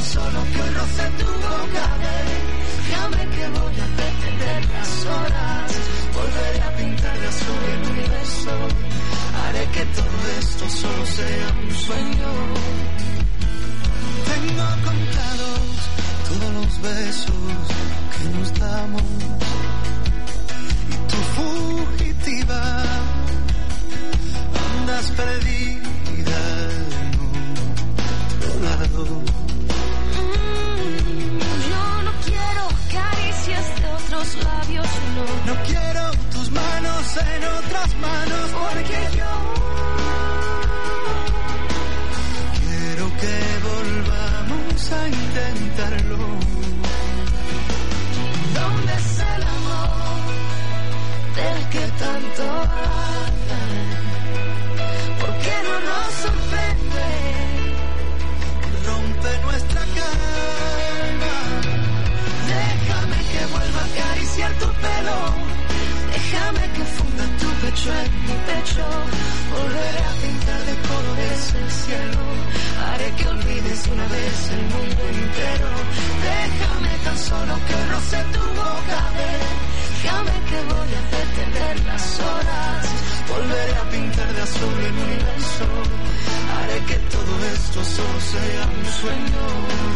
solo que hoy roce tu boca. Déjame que voy a detener las horas. Volveré a pintar de azul el universo. Haré que todo esto solo sea un sueño. Tengo contados todos los besos que nos damos. Y tú fugitiva andas perdida en otro lado. Yo no quiero caricias de otros labios, no. No quiero tus manos en otras manos, porque yo quiero que volvamos a intentarlo. ¿Dónde está el amor del que tanto hablan? ¿Por qué no nos sorprende que rompe nuestra calma? Déjame que vuelva a acariciar tu pelo. Déjame que funda tu pecho en mi pecho. Volveré a pintar de colores el cielo. Haré que olvides una vez el mundo entero. Déjame tan solo que roce tu boca. Déjame que voy a detener las horas. Volveré a pintar de azul el universo. Haré que todo esto solo sea un sueño.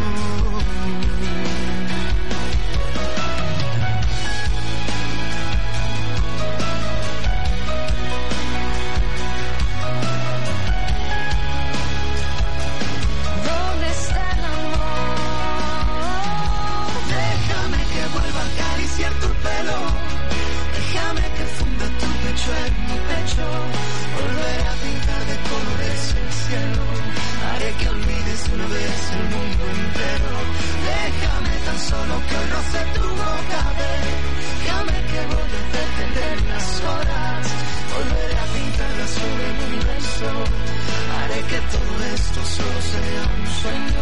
En mi pecho, volveré a pintar de colores el cielo. Haré que olvides una vez el mundo entero. Déjame tan solo que hoy roce tu boca. Déjame que voy a detener las horas. Volveré a pintar de azul el universo. Haré que todo esto solo sea un sueño.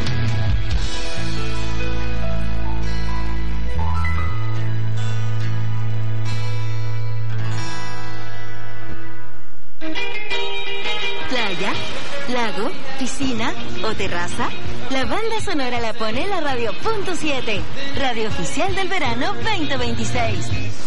Playa, lago, piscina o terraza. La banda sonora la pone la Radio.7, radio oficial del verano 2026.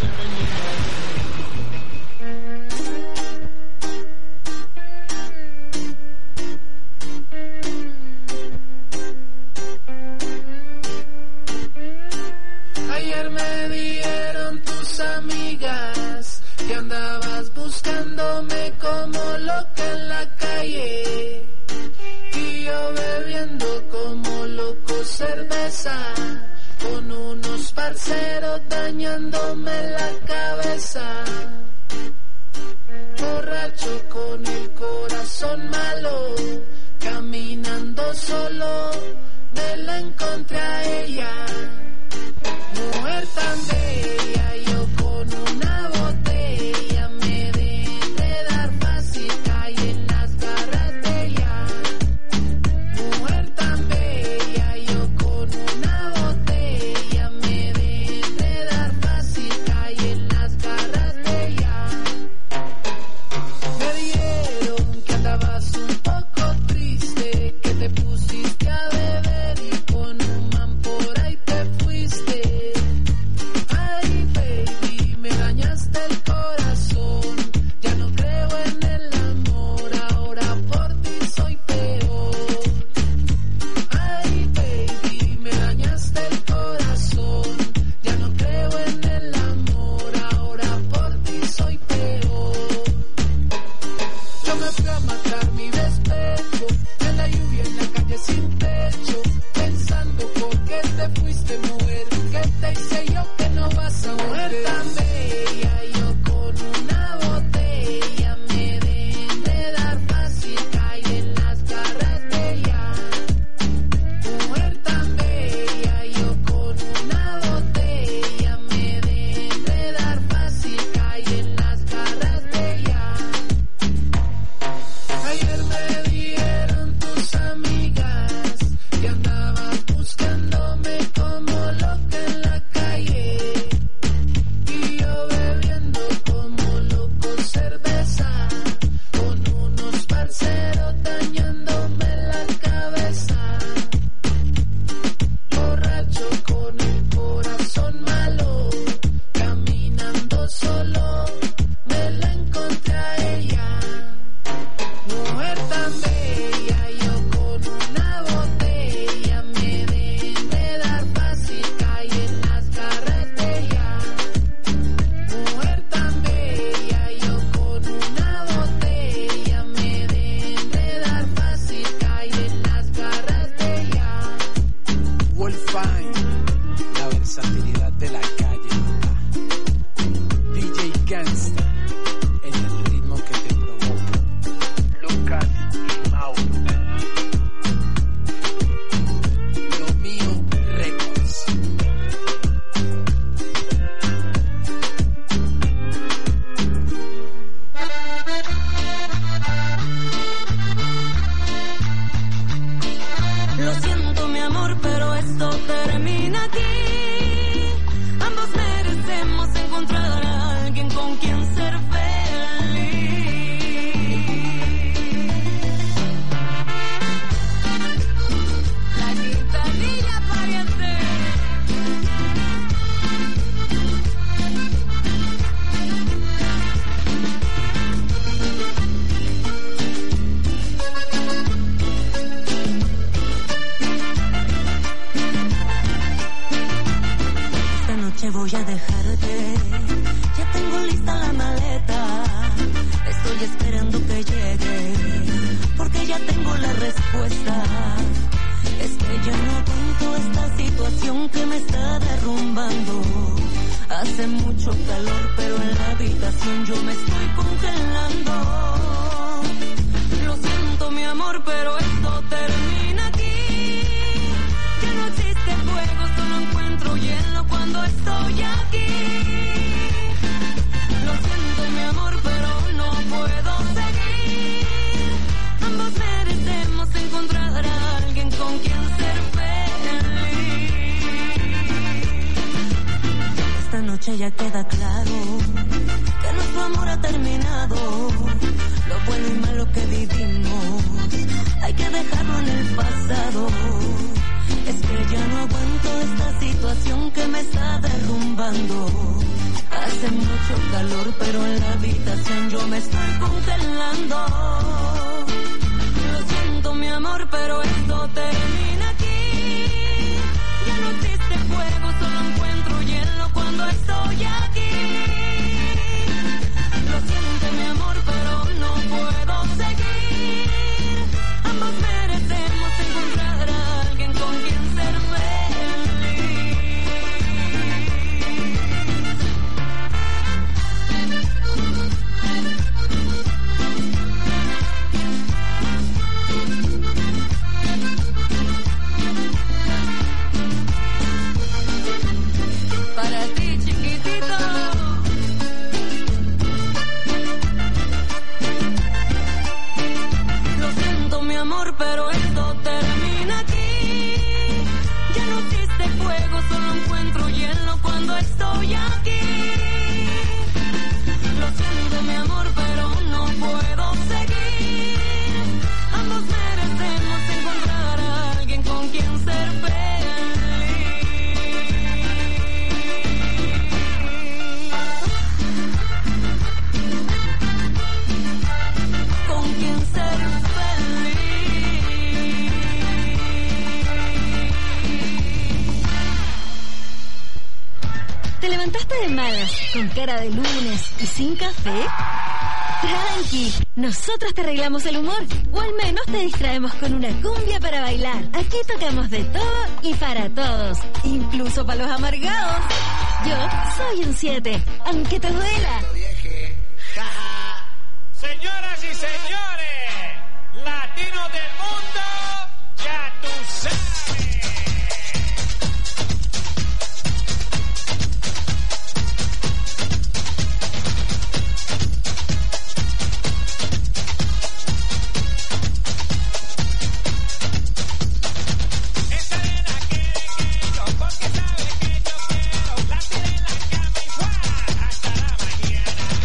Ayer me dieron tus amigas que andabas buscándome como loca en la calle, y yo bebiendo como loco cerveza, con unos parceros dañándome la cabeza. Borracho con el corazón malo, caminando solo, me la encontré a ella. Mujer tan bella, yo con una botella me dejé dar fácil, caí en las garras de ella. Mujer tan bella, yo con una botella me dejé dar fácil, caí en las garras de ella. Me dijeron que andabas un poco triste, que te pusiste a beber y con un man por ahí te fuiste. Fine, la versatilidad de la calle. DJ Gangsta, en el ritmo que te provoca. Lucas y Mauro. Lo mío Records. Lo siento, mi amor, pero esto termina aquí. Ambos merecemos encontrar a alguien con quien ser feliz. La guitarrilla pariente. Esta noche voy a dejarte. Ya tengo lista la maleta. Estoy esperando que llegue, porque ya tengo la respuesta. Es que ya no aguanto esta situación que me está derrumbando. Hace mucho calor, pero en la habitación yo me estoy congelando. Lo siento, mi amor, pero esto termina aquí. Ya no existe fuego, solo encuentro hielo cuando estoy aquí. Lo siento, mi amor, pero no puedo seguir. Ambos merecemos encontrar a alguien con quien ser feliz. Esta noche ya queda claro que nuestro amor ha terminado. Lo bueno y malo que vivimos hay que dejarlo en el pasado. Es que ya no aguanto esta situación que me está derrumbando. Hace mucho calor, pero en la habitación yo me estoy congelando. Lo siento, mi amor, pero esto termina aquí. Ya no existe fuego, solo encuentro hielo cuando estoy aquí. Lo siento, mi amor, pero no puedo seguir. Ambos merecemos encontrar a alguien con quien ser feliz. Para ti, chiquitito. Lo siento, mi amor, pero esto termina aquí. Ya no existe fuego, solo encuentro hielo cuando estoy aquí. Lo siento, mi amor, pero no puedo seguir. Ambos merecemos encontrar a alguien con quien ser feliz. Con quien ser feliz. ¿Te levantaste de malas, con cara de lunes y sin café? Tranqui, nosotros te arreglamos el humor, o al menos te distraemos con una cumbia para bailar. Aquí tocamos de todo y para todos, incluso para los amargados. Yo soy un 7, aunque te duela. Señoras y señores, latinos del mundo, ya tú sabes. Esa es la que quiero, porque sabe que yo quiero. La tiré en la cama y ¡guau! Hasta la mañana.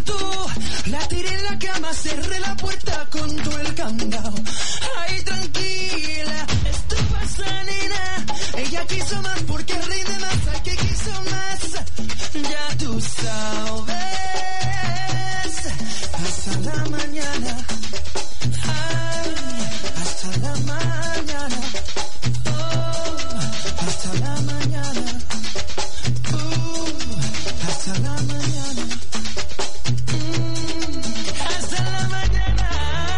tú. La tiré en la cama, cerré la puerta con todo el candado. Ay, tranquila, esto pasa, nena. Ella quiso más porque el rey de más, ay, que quiso más. Ya tú sabes. Hasta la mañana. Ay, hasta la mañana. Oh, hasta la mañana. Hasta la mañana. Hasta la mañana.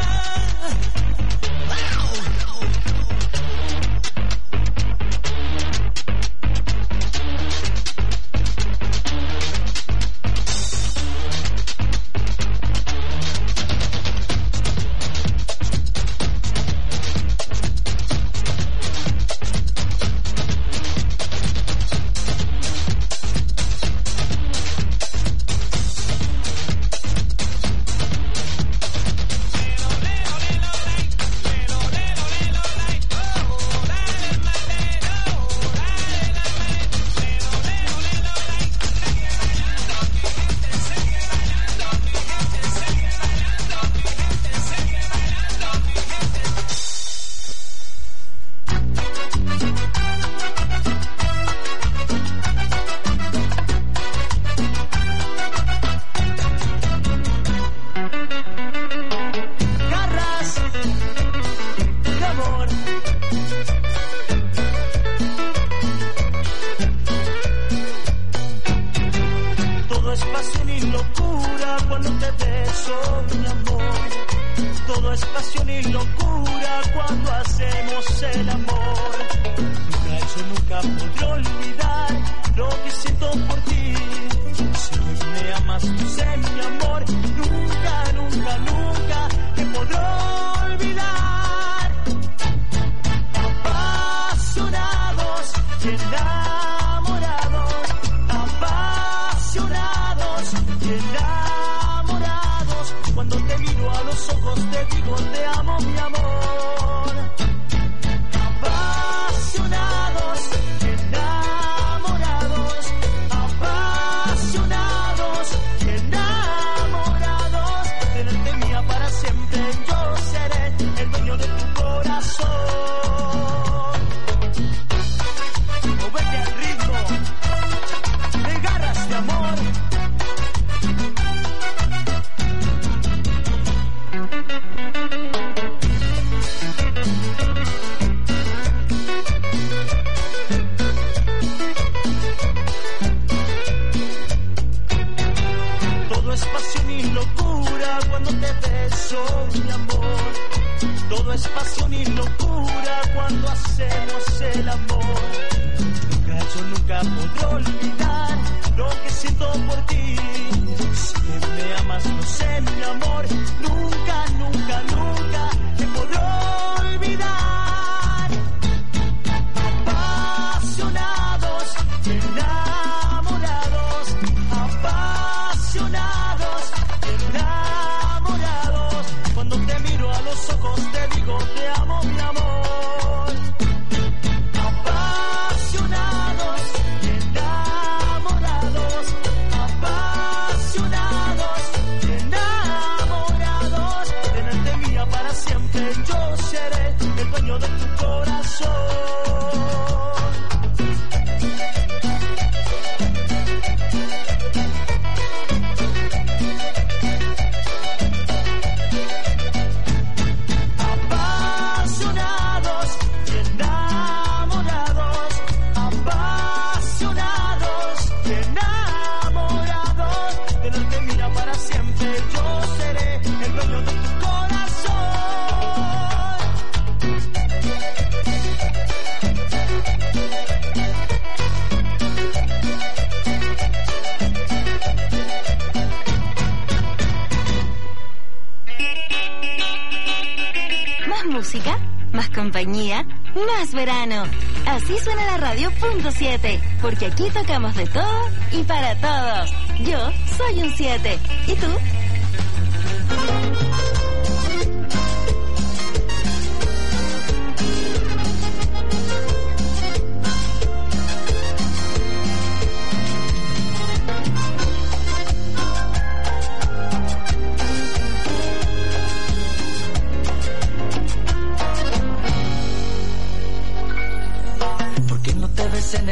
música, más compañía, más verano. Así suena la radio .7, porque aquí tocamos de todo y para todos. Yo soy un 7. ¿Y tú?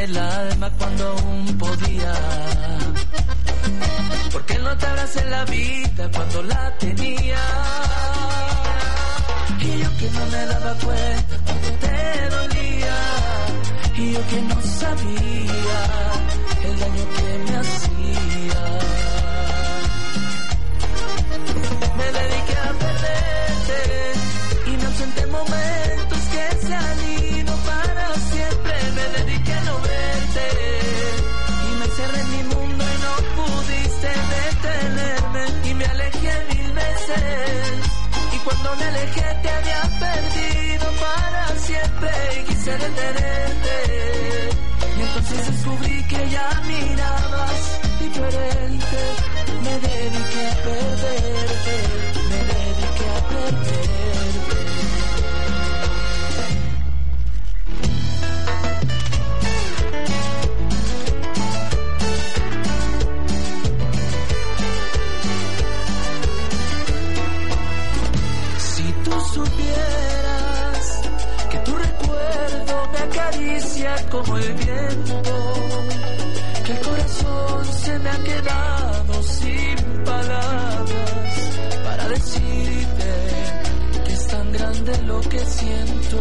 el alma cuando aún podía. Porque él no te abraza en la vida cuando la tenía. Y yo que no me daba cuenta cuando te dolía. Y yo que no sabía el daño que me hacía. Me dediqué a perderte y me ausenté momentos que se han ido para siempre. Me dediqué a no verte y me encerré en mi mundo y no pudiste detenerme. Y me alejé 1000 veces y cuando me alejé te había perdido para siempre y quise detenerte. Y entonces descubrí que ya mirabas diferente. Me dediqué a perderte, me dediqué a perderte. Si tú supieras que tu recuerdo me acaricia como el viento, que el corazón se me ha quedado sin palabras para decirte que es tan grande lo que siento.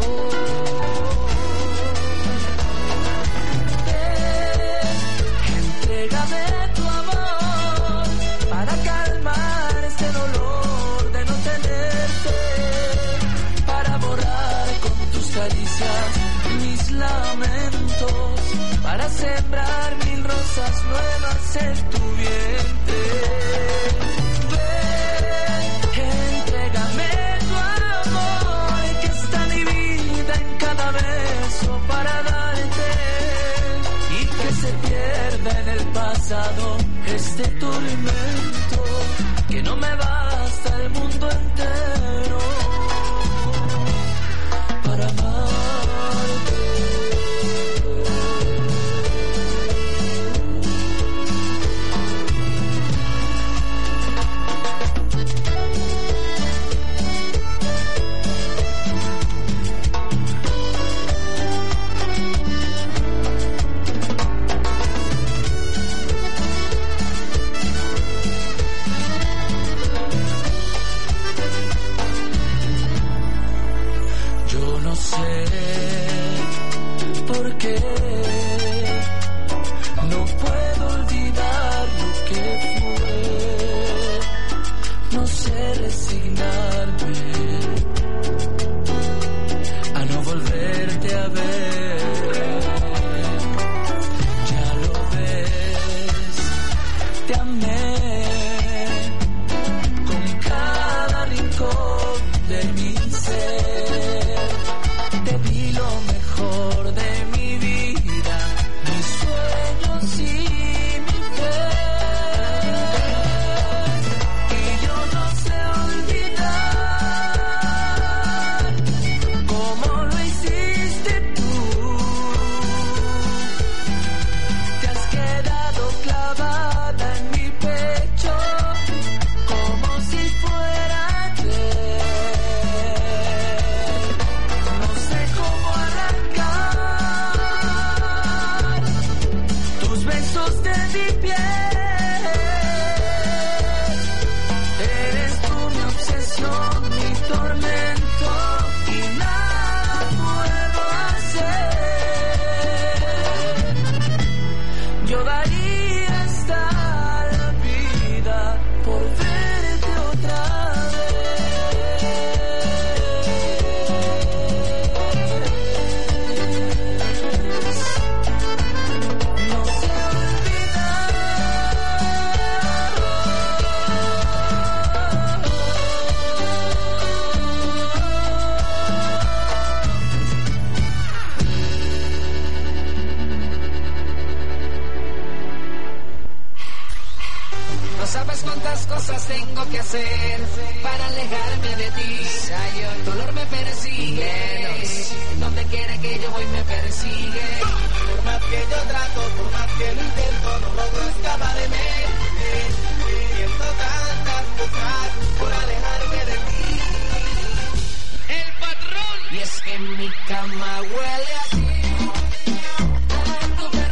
Entrégame tu amor para calmar este dolor de no tenerte, para borrar con tus caricias mis lamentos, para sembrar 1000 rosas nuevas en tu vientre. Ven, entrégame tu amor que está dividida en cada beso para darte y que se pierda en el pasado este tormento que no me basta el mundo entero para amarte. ¿Por qué no puedo olvidar lo que fue? No sé resignarme a no volverte a ver. Ya lo ves, te amé con cada rincón de mi ser. Te di lo mejor de mi vida, mis sueños y mi fe. Y yo no sé olvidar cómo lo hiciste tú. Te has quedado clavada en mi pecho como si fuera ayer. Besos de mi piel, eres tú mi obsesión, mi tormento y nada puedo hacer. Yo daría hasta la vida por verte otra sabes cuántas cosas tengo que hacer para alejarme de ti. El dolor me persigue, donde quiera que yo voy me persigue. Por más que yo trato, por más que lo intento, no logro escapar de mí. Siento tantas cosas por alejarme de ti. El patrón. Y es que mi cama huele así.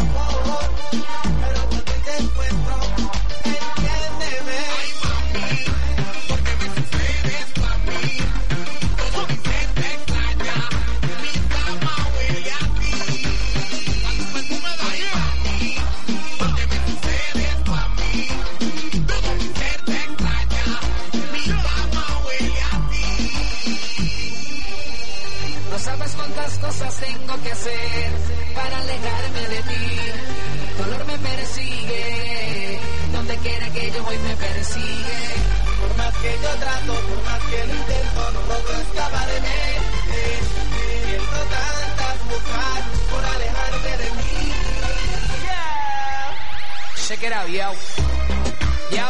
pero cuando te encuentro, entiéndeme. Ay, mami, ¿por qué me sucede esto a mí? Todo mi ser te extraña, mi cama huele a ti. Tu perfume da ahí, mami, ¿por qué me sucede esto a mí? Todo mi ser te extraña, mi cama huele a ti. No sabes cuántas cosas tengo que hacer para alejarme de ti. Dolor me persigue, donde quiera que yo voy me persigue. Por más que yo trato, por más que lo intento, no logro escapar de mí. Siento tantas cosas por alejarte de mí. Check it out, yo. Yo.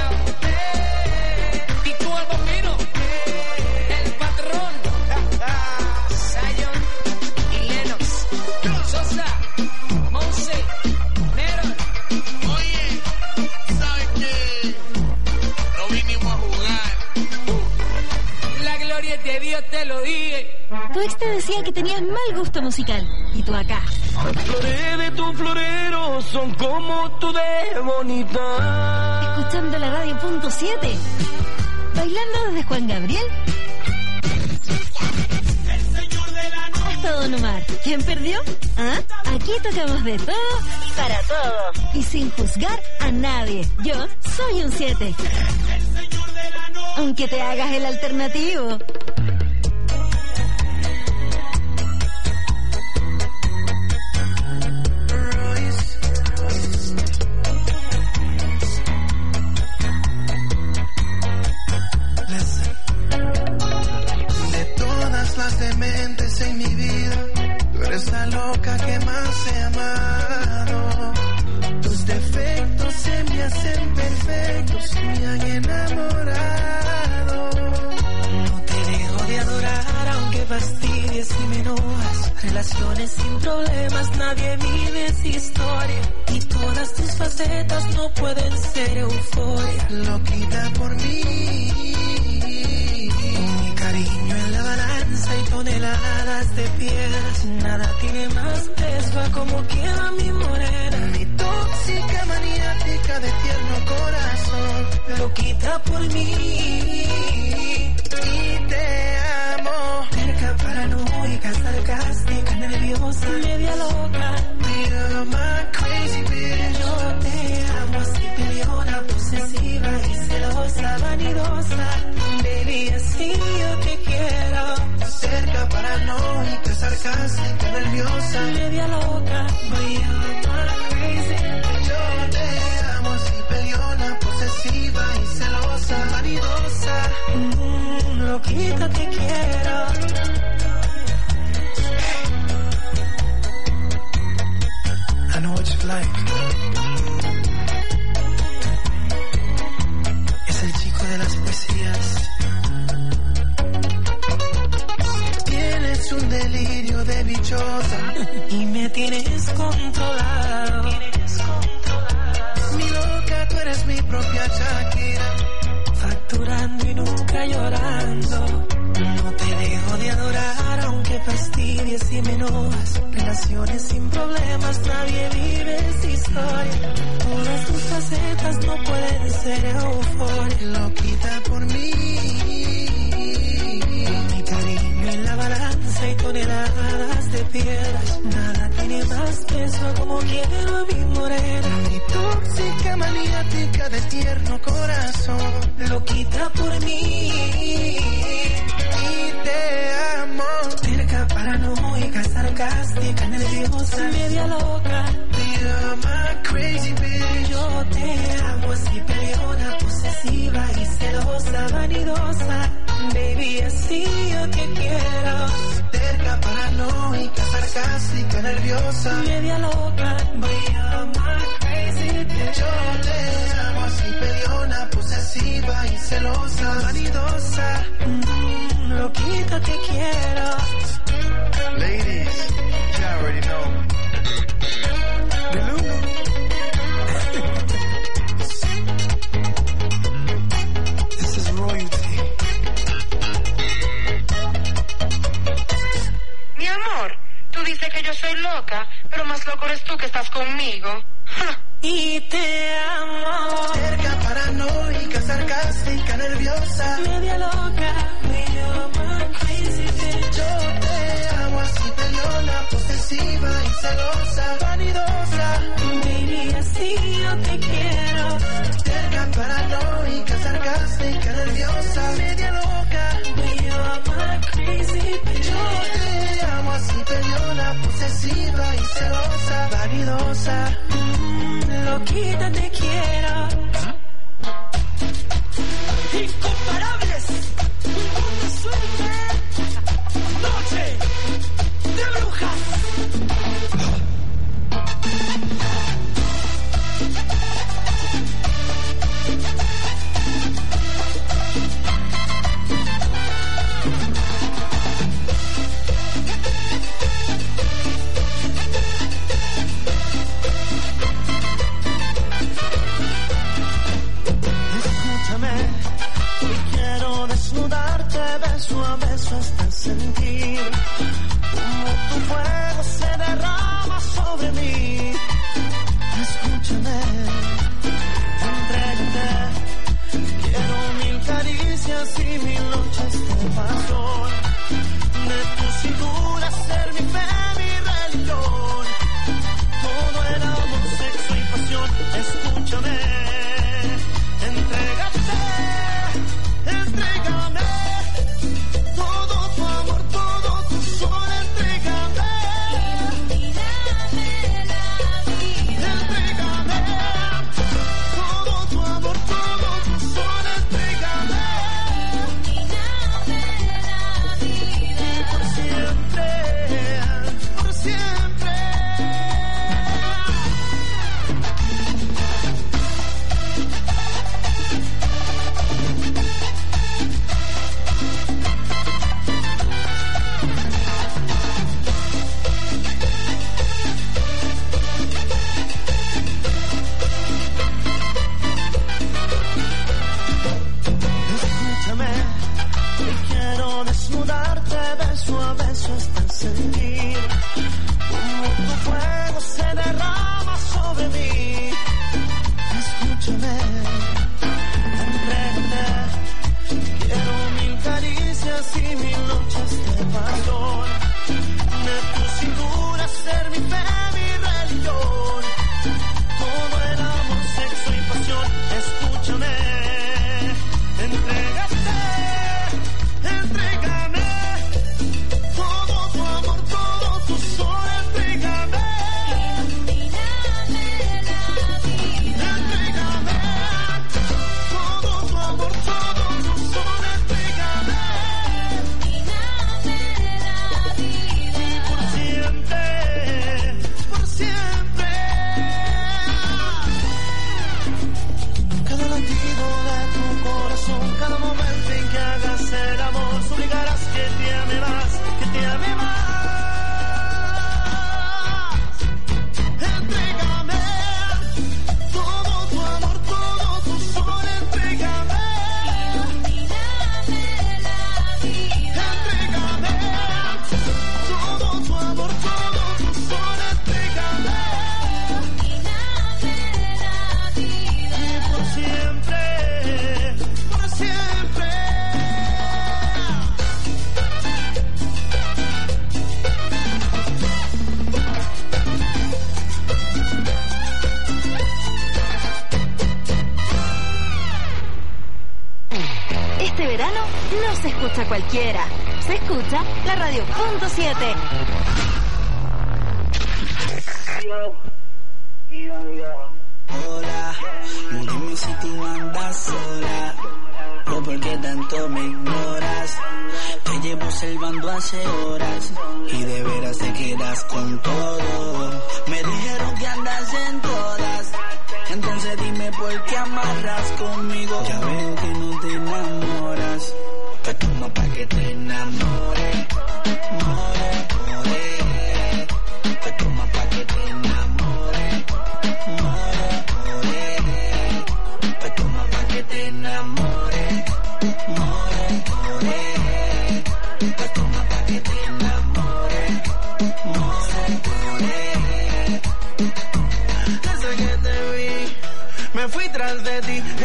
Y tú el bombino, el patrón, Zion y Lennox, Sosa, Monse, Neron. Oye, ¿sabes qué? No vinimos a jugar. La gloria de Dios te lo dije. Tu ex te decía que tenías mal gusto musical. Y tú acá, Flores de tu florero son como tú de bonita. escuchando la radio punto 7. Bailando desde Juan Gabriel hasta Don Omar. ¿Quién perdió? ¿Ah? Aquí tocamos de todo para todos. Y sin juzgar a nadie. Yo soy un 7. Aunque te hagas el alternativo. De todas las dementes en mi vida, tú eres la loca que más he amado. Tus defectos se me hacen perfectos, me han enamorado. No te dejo de adorar aunque fastidies y me enojas. Relaciones sin problemas, nadie vive esa historia. Y todas tus facetas no pueden ser euforia. Loquita por mí. Mi cariño en la balanza y toneladas de piedras. Nada tiene más peso a como quiera mi morena. Mi tóxica maniática de tierno corazón. Loquita por mí. Y te amo. Cerca, paranoica, sarcástica, nerviosa, media loca. You're my crazy bitch. Yo te amo así, peleona, posesiva y celosa, vanidosa. Baby, así yo te quiero. Cerca, paranoica, sarcástica, nerviosa, media loca. But you're my crazy. Yo te amo así, peleona, posesiva y celosa, vanidosa. Loquita te quiero. I know what you like. Es el chico de las poesías. Tienes un delirio de bichosa y me tienes controlado. Mi loca, tú eres mi propia Shakira, facturando y nunca llorando. No te dejo de adorar aunque fastidies y me enojas. Relaciones sin problemas, nadie vive esa historia. Todas tus facetas no pueden ser euforia. Loquita por mí. Mi cariño en la balanza y toneladas de piedras. Nada tiene más peso a como quiero a mi morena. Mi tóxica maniática de tierno corazón. Loquita por mí. Te amo. Cerca, paranoica, sarcástica, nerviosa, media loca. You're my crazy bitch. Yo te amo así, peleona, posesiva y celosa, vanidosa. Baby, así yo te quiero. Cerca, paranoica, sarcástica, nerviosa, media loca. But you're my crazy bitch. Yo te amo así, peleona, posesiva y celosa, vanidosa. Loquita te quiero. Ladies, you already know. This is royalty. Mi amor, tú dices que yo soy loca, pero más loco eres tú que que estás conmigo. Y te amo. Cerca, paranoica, sarcástica, nerviosa, media loca. yo te amo así, peleona, posesiva y celosa, vanidosa. Baby, así yo te quiero. Cerca, paranoica, sarcástica, nerviosa, media loca. Yo te amo así, peleona, posesiva y celosa, vanidosa. Loquita te quiero. Incomparables, una suerte. Noche de brujas. Beso a beso hasta sentir como tu fuego se derrama sobre mí. Escúchame, entrégate. Quiero mil caricias y mil noches de pasión. De tu cintura ser mi fe, mi religión. Todo el amor, sexo y pasión. Escúchame, entrégate. Entrégame. No se escucha cualquiera, se escucha la radio punto 7. Hola, dime si tú andas sola o por qué tanto me ignoras. Te llevo observando hace horas y de veras te quedas con todo. Me dijeron que andas en todas, entonces dime por qué amarras conmigo. Ya veo que no te enamoras, pues toma pa' que te enamore, more, more. Pues toma pa' que te enamore, more, more. Pues toma pa' que te enamore, more, more. Pues toma pa' que te enamore, more, more.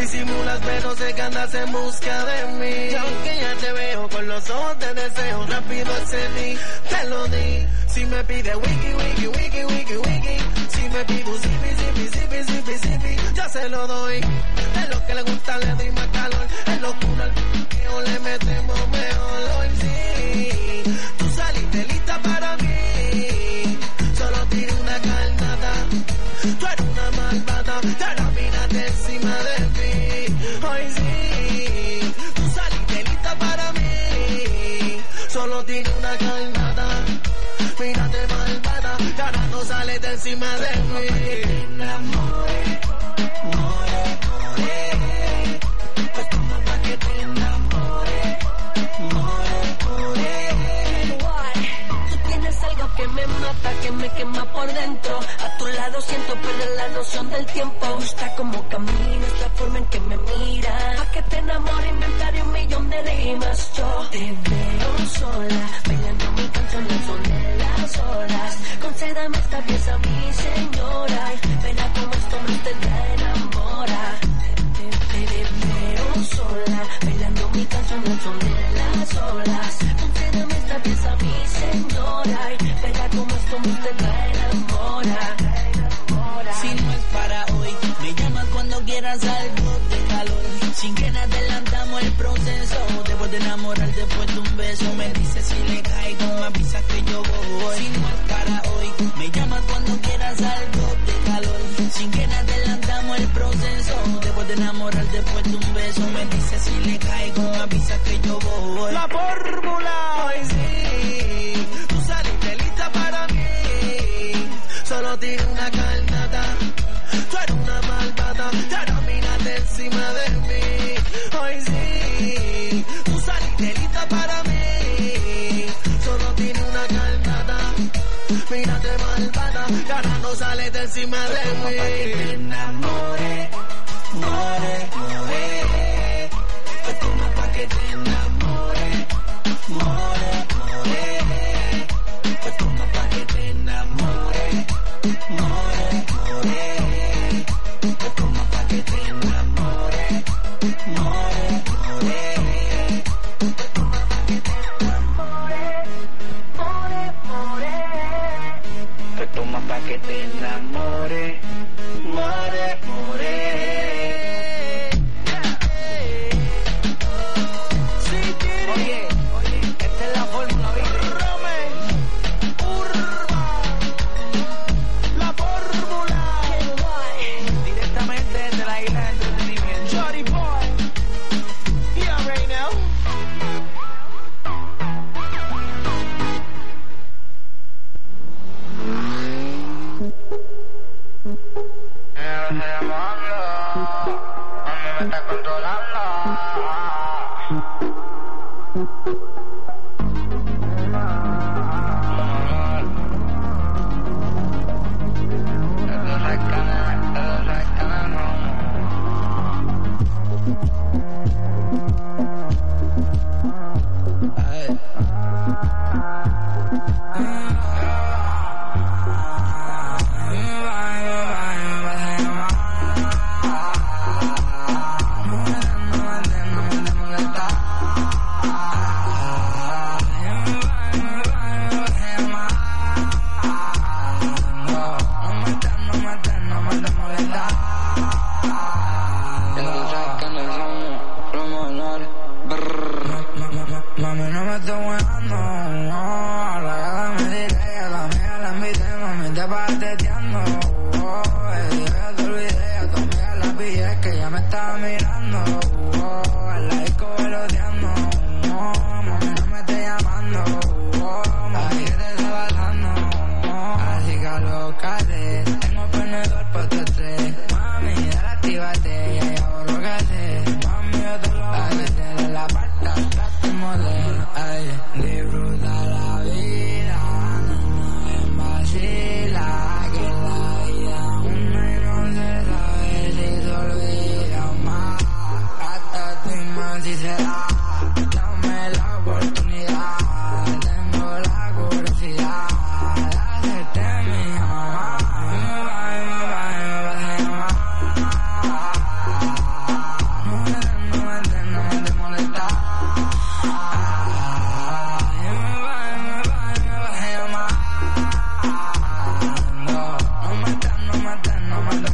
Disimulas pero sé que andas en busca de mí. Y aunque ya te veo con los ojos de deseo, rápido accedí, te lo di. Si me pide wiki, wiki, wiki, wiki, wiki, si me pide zipi, zipi, zipi, zipi, zipi, ya se lo doy. Es lo que le gusta, le doy más calor. Es locura al p***eo, le metemos mejor. Hoy sí, tú saliste lista para mí. Solo tiré una carnada. Tú eres una malvada, te ahora mírate encima de mí. Hoy sí, tú saliste lista para mí. Solo tiré una carnada. Mírate malvada, que ahora no sales de encima de mí. Te enamore, more, more. Pues como pa' que te enamore, more, more. Tú tienes algo que me mata, que me quema por dentro. A tu lado siento perder la noción del tiempo. Me gusta como caminas, la forma en que me miras. Pa' que te enamore inventaré 1.000.000 de rimas. Yo te veo sola, bailando mi canción al son de las olas. Concédame esta pieza, mi señora. Verá como esto no te enamora. Te veo sola, bailando mi canción al son de las olas. Concédame esta pieza, mi señora. Verá como esto no te enamora. Si no es para hoy, me llamas cuando quieras algo de calor. Sin que nada adelantamos el proceso. Después de enamorar, después de un beso, me dices si le caigo, me avisas que yo voy. Si no es para hoy, me llamas cuando quieras algo de calor. Sin que nada adelantamos el proceso. Después de enamorar, después de un beso, me dices si le caigo, me avisas que yo voy. La fórmula, hoy sí, tú saliste lista para mí. Solo tiré una carnada. Tú eres una malvada, te ahora mírate encima de mí. Hoy sí, tú saliste lista para mí. Solo tiré una carnada. Mírate malvada, que ahora no sales de encima de mí. Te enamore, more, more. Pues como pa' que te enamore, more, more. Pues como pa' que te enamore, more, more. Pues como pa' que te enamore, more, more. Pues como pa' que te enamore, more, more. Pues toma pa' que te enamore, more, more. Oye, esta es la fórmula, ¿viste? La fórmula. Directamente desde la isla de entretenimiento. Shorty boy. You already know. Me está controlando.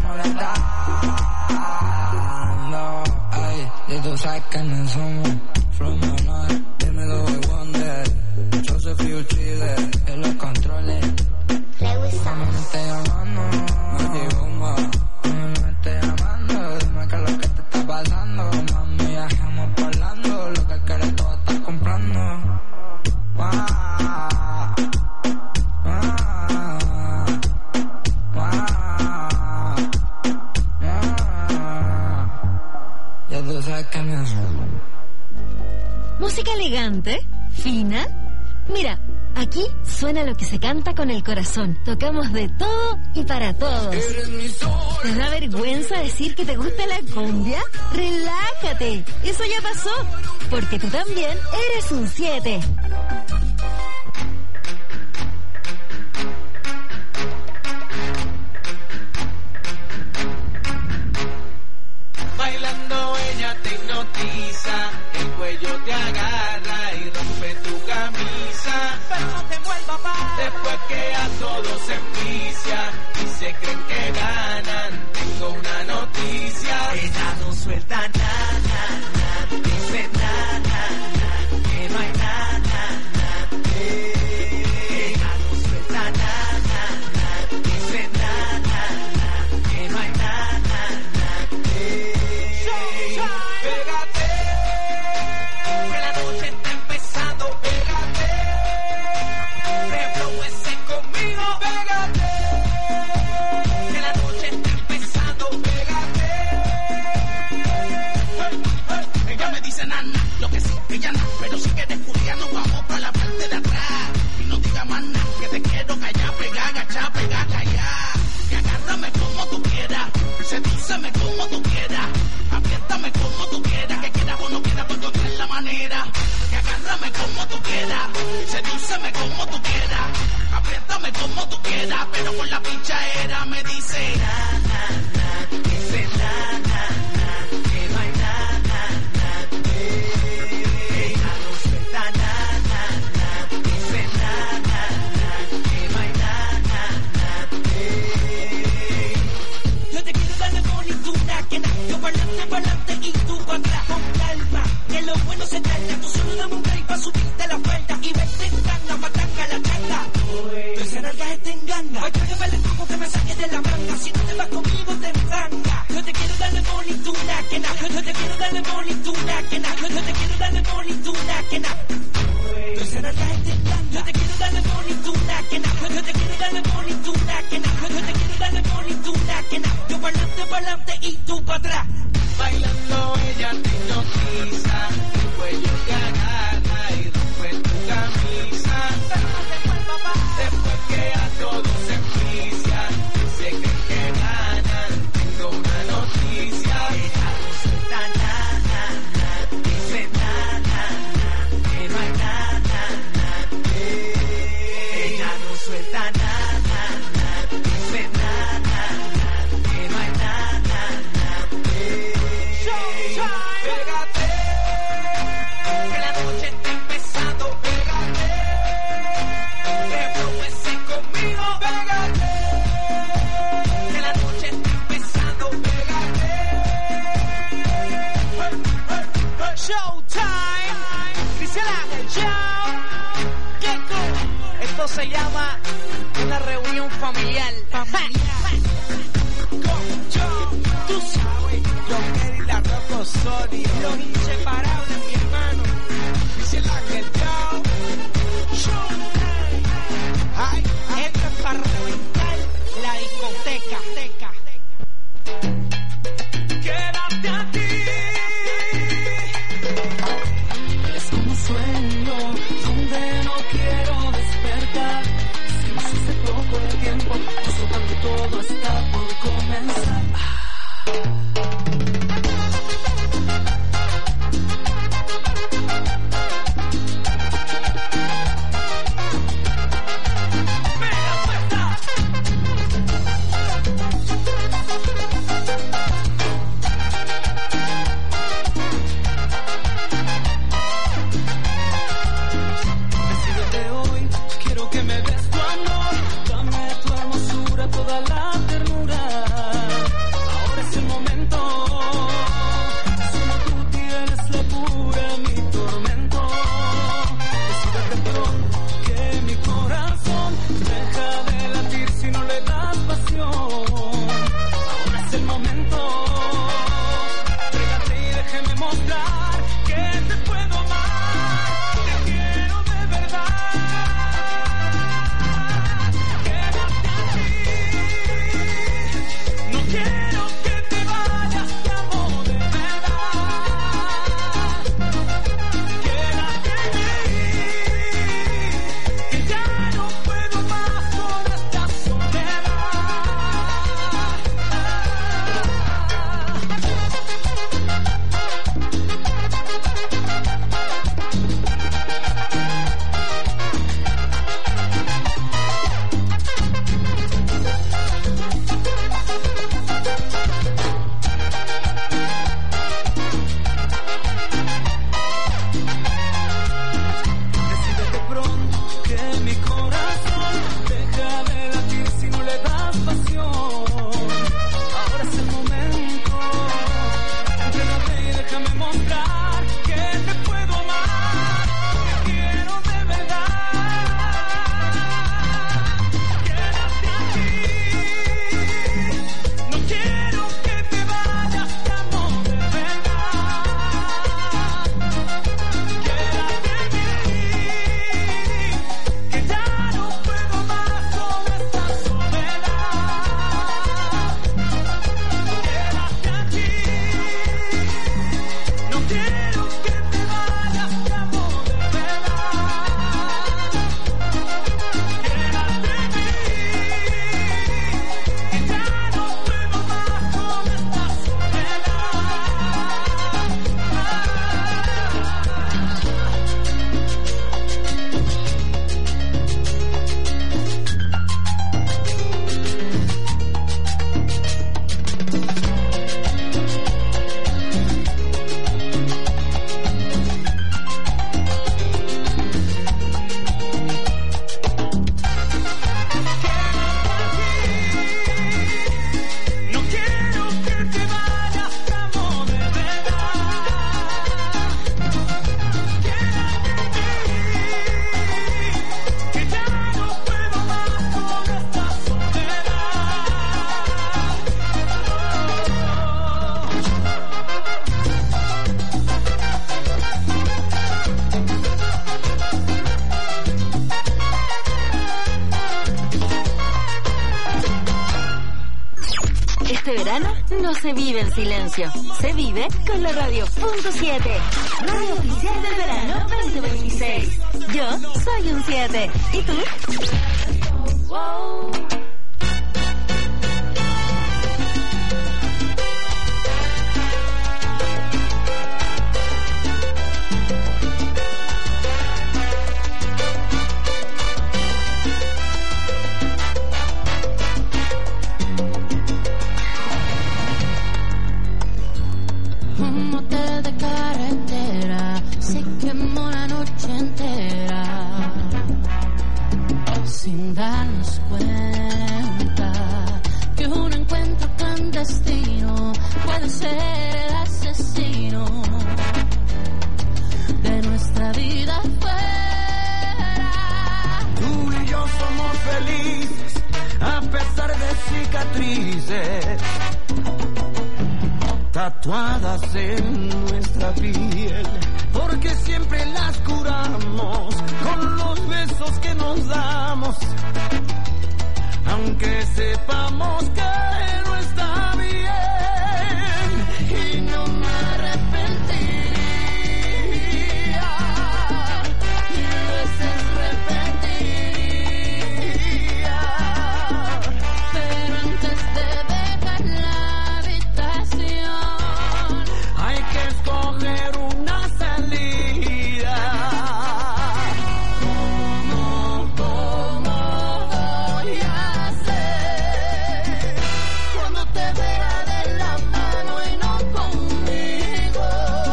molestando. Ay, y tú sabes que no somos from the north. Dime lo de Wonder. Yo soy Future en los controles. No me estés llamando, me bomba. No me estés llamando, dime qué es lo que te está pasando. Mami, ya estamos parlando. Lo que quieres todo estás comprando. Ya tú sabes que me Música elegante, fina. Mira, aquí suena lo que se canta con el corazón. Tocamos de todo y para todos. ¿Te da vergüenza decir que te gusta la cumbia? Relájate, eso ya pasó, porque tú también eres un 7. Bailando ella te hipnotiza, el cuello te agarra y rompe tu camisa, pero no te muevas más. Después que a todos se envicia y se creen que ganan, tengo una noticia. Ella no suelta nada, dice nada, que no hay nada. Ella no suelta nada, dice nada, que no hay nada. Pégate, que la noche está empezando, pégate, reproduce conmigo, pégate, que la noche está empezando, pégate. Ella me dice nana, lo que sí, ella no, pero si quieres Julia nos vamos para la parte de atrás, y no diga más nada, que te quiero callar, pegar, agachar, pegar, callar, que agárrame como tú quieras, sedúceme como tú quieras. Apriétame como tú quieras, que quieras o no quieras, pues encontrar la manera. Que agárrame como tú quieras, sedúceme como tú quieras. Apriétame como tú quieras, pero con la pichadera me dice na, na, na, dice na, na, na, que no hay na, na, na. Ella no suelta na, na, na, dice na, na, na, que no hay na, na, na. Yo te quiero darle bonituna, que nada, yo pa'lante y tú pa' atrás con calma, que lo bueno se trata, tú solo dame un break pa' subirte la falda y vete en tanga, matanga la changa, tú ese nalga te enganga, hoy trágame el truco que me saque de la manga, si no te vas conmigo te enfanga, yo te quiero darle bonituna, que nada, yo te quiero darle bonituna, que nada, yo te quiero darle bonituna, que nada, tú ese nalga te enganga, yo te quiero darle bonituna, que nada, yo te quiero darle bonituna, que nada, yo te quiero darle bonituna, que nada, yo pa'lante y tú pa' atrás. Bailando ella te hipnotiza, el cuello te agarra y rompe tu camisa, pero no te muevas más. Después que a todos se envicia y se creen que ganan, tengo una noticia. Ella no suelta nada, dice nada, que no hay nada. Ella no suelta nada, dice nada, que no hay nada. Pégate, que la noche está empezando, pégate, reproduce conmigo, pégate, que la noche está empezando, pégate. Showtime, dice la show, Gecko, esto se llama una reunión familiar. Tú sabes, yo y la Rocco Osorio, los inseparables, mi hermano. Dice el Ángel Chao. Ay, esto es para reventar la discoteca. Quédate aquí. Es como un sueño donde no quiero despertar. Si me hace poco el tiempo, justo cuando todo está por comenzar. verano no se vive en silencio, se vive con la Radio.7, radio oficial del verano 2026. Yo soy un 7. ¿Y tú? Wow. Un motel de carretera se quemó la noche entera sin darnos cuenta que un encuentro clandestino puede ser el asesino de nuestra vida fuera. Tú y yo somos felices a pesar de cicatrices tatuadas en nuestra piel, porque siempre las curamos con los besos que nos damos, aunque sepamos que no está bien. Y no me arrepentiría, mil veces repetiría, pero antes de dejar la habitación hay que escoger una salida. ¿Cómo voy a hacer cuando te vea de la mano y no conmigo?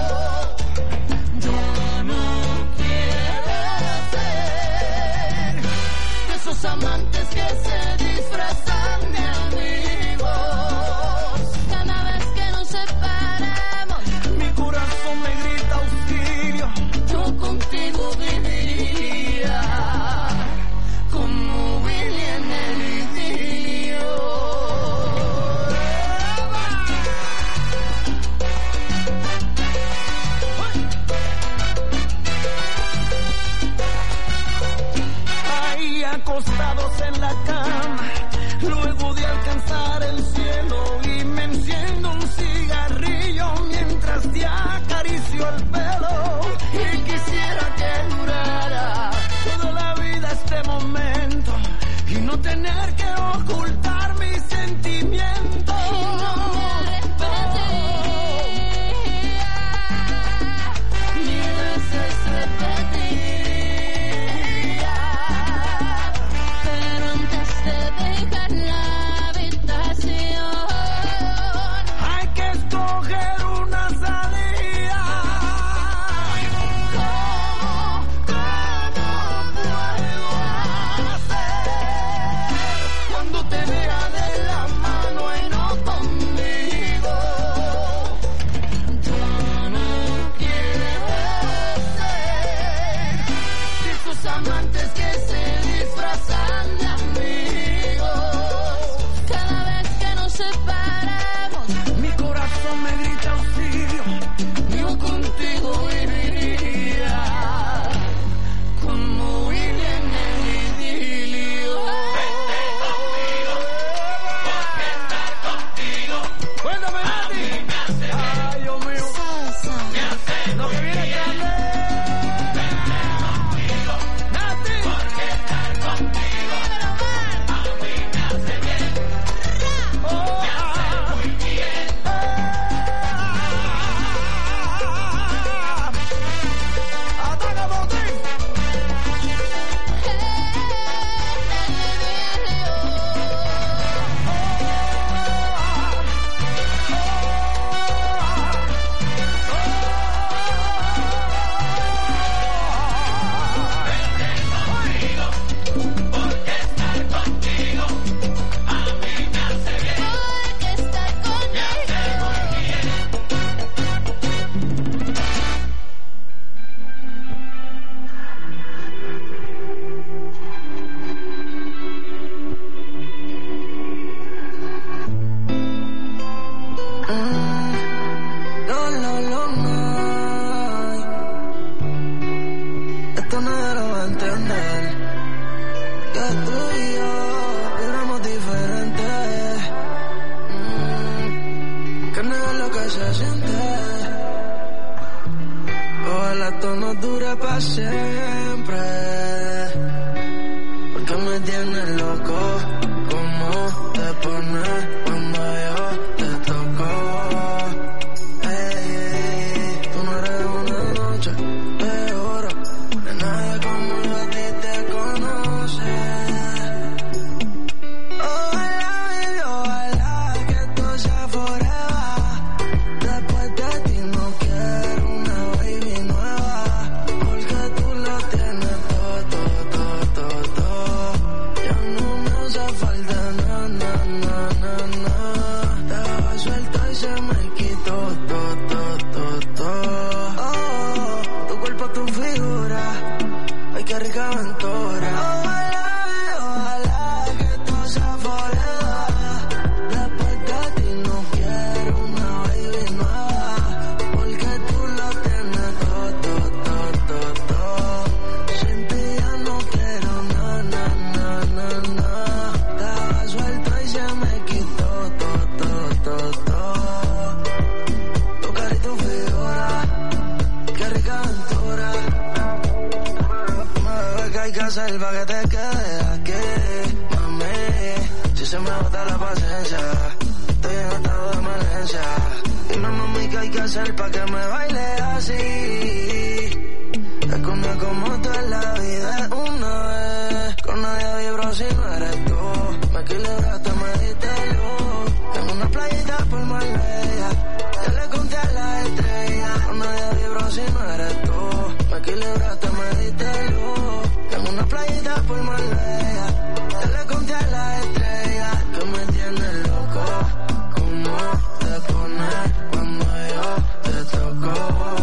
Yo no quiero ser de esos amantes que se disfrazan de amigos. Cada vez que nos separamos, mi corazón me grita auxilio. Yo contigo viviría como Willy en el idilio. Ahí acostados en la cama, luego de alcanzar el cielo, y me enciendo un cigarrillo mientras te acaricio el pelo. Y quisiera que durara toda la vida este momento y no tener que ocultar mis sentimientos. Y no me arrepentiría, mil veces repetiría, pero antes de dejar la habitación hay que escoger una salida. ¿Cómo puedo hacer cuando te vea de la mano y no conmigo? Yo no quiero ser de esos amantes que se disfrazan de amigos. Cada vez que nos separamos, mi corazón me grita auxilio. Yo contigo viviría como Willy en el idilio. Cuéntame, Nati. Ay, Dios mío. Lo que viene grande. Nati. Oh, hacer pa' que te quedes aquí, mami? Si se me bota la paciencia, estoy en estado de emergencia. Dime, mami, ¿qué hay que hacer pa' que me baile así? Esconde como tú en la vida es una vez. Con nadie vibro si no eres tú. Me equilibraste, me diste luz. En una playita por Marbella, ya le conté a la estrella. Con nadie vibro si no eres tú. Me equilibraste, me diste luz. En una playita por Marbella, ya le conté a la estrella. Que me tienes loco, como te pones cuando yo te toco.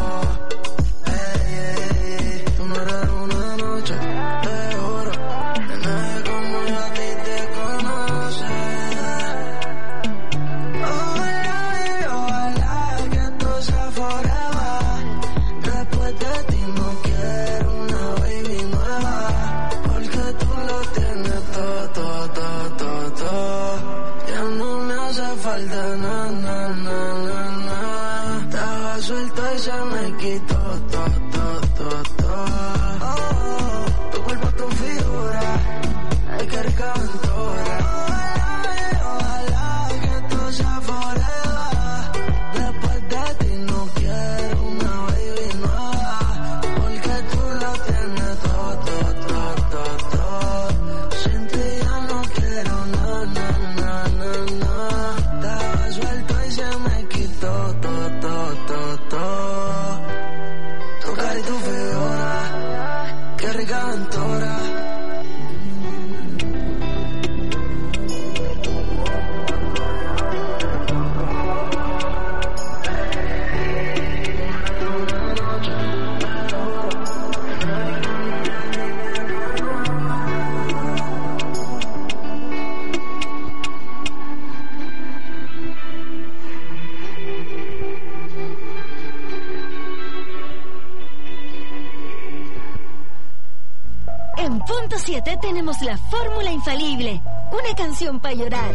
Tenemos la fórmula infalible, una canción para llorar,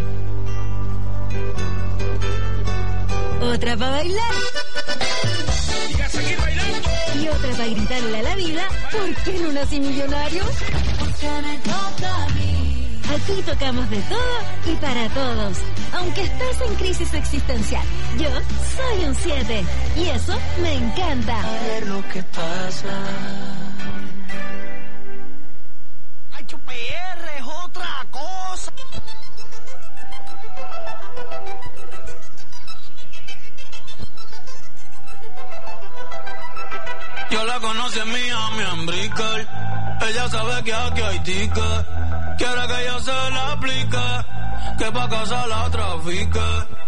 otra para bailar y a seguir bailando, y otra para gritarle a la vida, ¿por qué no nací millonario? Porque me toca a mí. Aquí tocamos de todo y para todos, aunque estés en crisis existencial. Yo soy un 7 y eso me encanta. A ver lo que pasa. PR es otra cosa. Yo la conocí en Miami, en Brickell. Ella sabe que aquí hay ticket. Quiere que yo se la aplique, que pa' casa la trafique.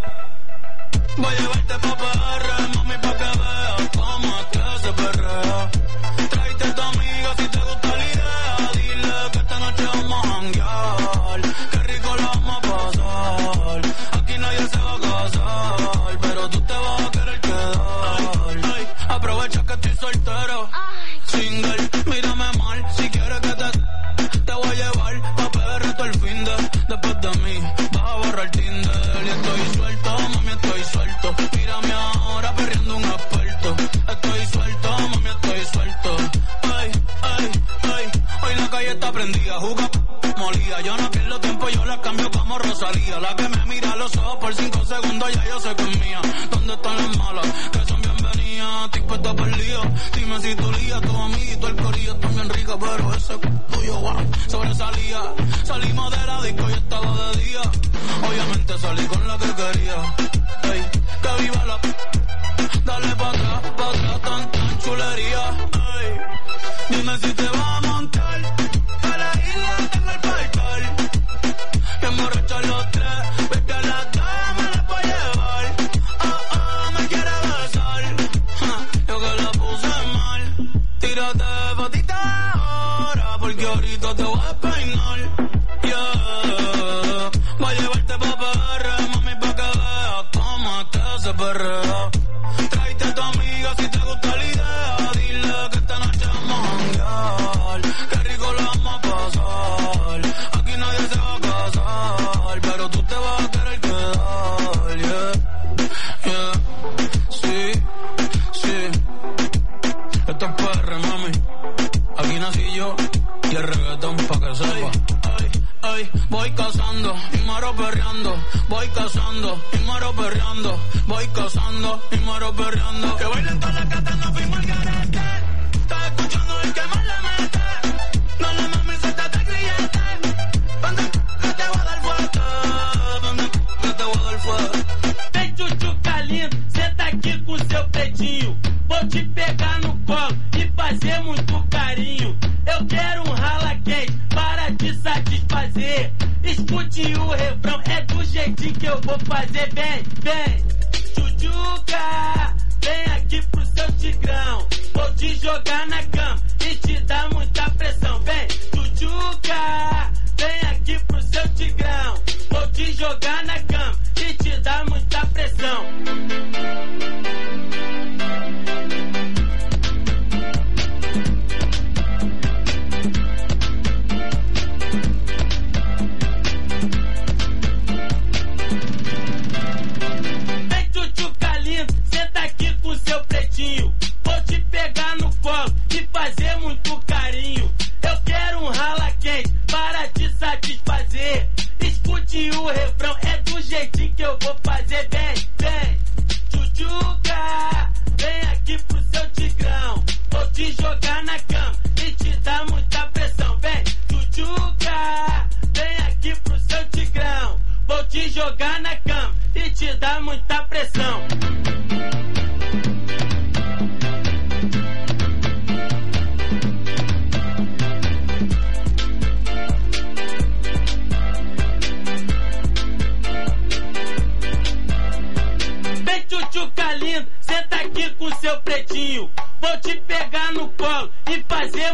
Voy a llevarte pa' PR, mami, pa' que veas cómo es que se perrea. Tráete a tu amiga si te gusta la idea. Dile que esta noche vamos a janguear. Qué rico la vamos a pasar. Aquí nadie se va a casar, pero tú te vas a querer quedar. Ay, aprovecha que estoy soltero, single, mírame mal. Si quieres que te voy a llevar pa' PR todo el fin de. Después de mí vas a borrar Tinder. Y estoy suelto, mami, estoy suelto. Mírame ahora perreando un experto. Estoy suelto, mami, estoy suelto. Ay, ay, ay. Hoy la calle está prendida, juga molía. Yo no pierdo tiempo, yo la cambio como Rosalía. La que me mira a los ojos por 5 segundos, ya yo sé que es mía. ¿Dónde están las malas? Que son bienvenidas. Tipo está perdido. Dime si tú lías, tu amiguito, el corillo está bien rica, pero ese tuyo, wow, sobresalía. Salimos de la disco y estaba de día. Obviamente salí con la que quería. Ey, que viva la... Dale pa' atrás, tan chulería. Ey, dime si te vas a montar. A la isla tengo el partal. Que emborrachar los tres. Vete a las damas, las voy a llevar. Me quiere besar. Yo que la puse mal. Tírate patita ahora, porque ahorita te voy a despeinar. Yeah. Voy a llevarte pa' PR, mami, pa' que veas cómo es que se perrea. Tráete a tu amiga si te gusta la idea. Dile que esta noche vamos a janguear. Qué rico la vamos a pasar. Aquí nadie se va a casar, pero tú te vas a querer quedar. Yeah, yeah. Sí, sí. Esto es PR, mami. Aquí nací yo y el reggaetón. voy cazando y muero perreando. Voy cazando y muero perreando. Voy cazando y muero perreando. Que bailen todas las gatas, no fuimos al garete. Estás escuchando el que más le mete. No le mames, suéltate el grillete. Donde que te voy a dar fuerte. Donde que te voy a dar fuerte. Vem tchutchuca lindo, senta aqui com seu pretinho. Vou te pegar no colo e fazer muito carinho. Eu quero um rala quente para te satisfazer. Escute o refrão, é do jeitinho que eu vou fazer. Vem, vem, tchutchuca, vem aqui pro seu tigrão. Vou te jogar na cama e te dar muita pressão. Vem, tchutchuca, vem aqui pro seu tigrão. Vou te jogar na cama e te dar muita pressão. Vem tchutchuca lindo, senta aqui com seu pretinho. Vou te pegar no colo e fazer muito carinho. Eu quero um rala quente para te satisfazer. Escute o refrão, é do jeitinho que eu vou fazer. Vem, vem, tchutchuca, vem aqui pro seu tigrão. Vou te jogar na cama e te dar muita pressão. Vem, tchutchuca, vem aqui pro seu tigrão. Vou te jogar na cama e te dar muita pressão. Vem tchutchuca lindo, senta aqui com seu pretinho. Vou te pegar no colo e fazer